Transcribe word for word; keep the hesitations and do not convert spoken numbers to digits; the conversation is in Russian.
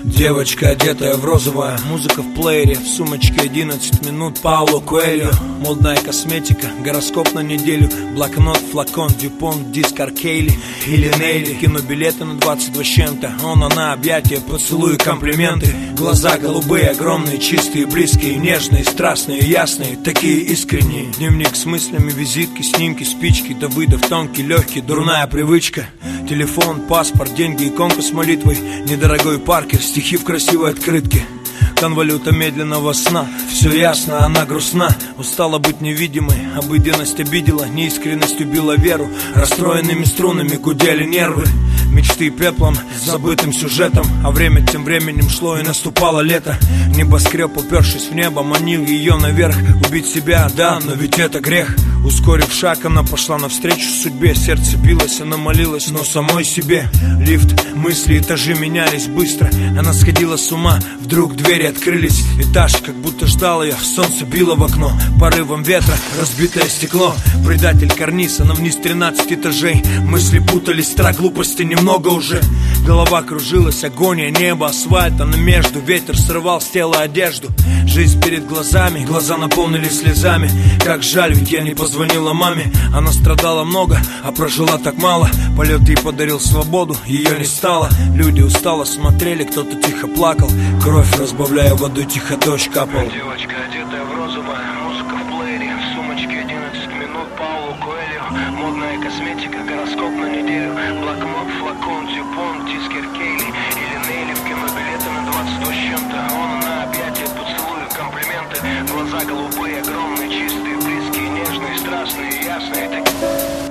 Девочка, одетая в розовое, музыка в плеере, в сумочке одиннадцать минут, Пауло Коэльо. Модная косметика, гороскоп на неделю, блокнот, флакон, дюпон, диск Аркейли или Нейли. Кинобилеты на двадцать два с чем-то, он, она, объятия, поцелуи, комплименты. Глаза голубые, огромные, чистые, близкие, нежные, страстные, ясные, такие искренние. Дневник с мыслями, визитки, снимки, спички, Давыдов, тонкий, легкий, дурная привычка. Телефон, паспорт, деньги, иконка с молитвой, недорогой Паркер, стихи в красивой открытке. Конвалюта медленного сна, все ясно, она грустна. Устала быть невидимой, обыденность обидела, неискренность убила веру. Расстроенными струнами гудели нервы, мечты пеплом, забытым сюжетом. А время тем временем шло и наступало лето. Небоскреб, упершись в небо, манил ее наверх. Убить себя, да, но ведь это грех. Ускорив шаг, она пошла навстречу судьбе. Сердце билось, она молилась, но самой себе. Лифт, мысли, этажи менялись быстро. Она сходила с ума, вдруг двери открылись. Этаж, как будто ждал ее, солнце било в окно. Порывом ветра, разбитое стекло. Предатель карниз, она вниз тринадцать этажей. Мысли путались, страх, глупости немного уже. Голова кружилась, агония, небо, асфальт. Она между, ветер срывал с тела одежду. Жизнь перед глазами, глаза наполнились слезами. Как жаль, ведь я не позвонила маме. Она страдала много, а прожила так мало. Полет ей подарил свободу, ее не стало. Люди устало смотрели, кто-то тихо плакал. Кровь, разбавляя водой, тихо дождь капал. Девочка, одетая в розовое, музыка в плеере, в сумочке одиннадцать минут, Пауло Коэльо. Модная косметика, гороскоп на неделю, блокнот, флакон, дюпон, диск Аркейли или Нейли. В кинобилеты на двадцать два с чем-то, он, она, объятия, поцелуи, комплименты. Глаза голубые, огромные, чистые, близкие, нежные, страстные, ясные такие.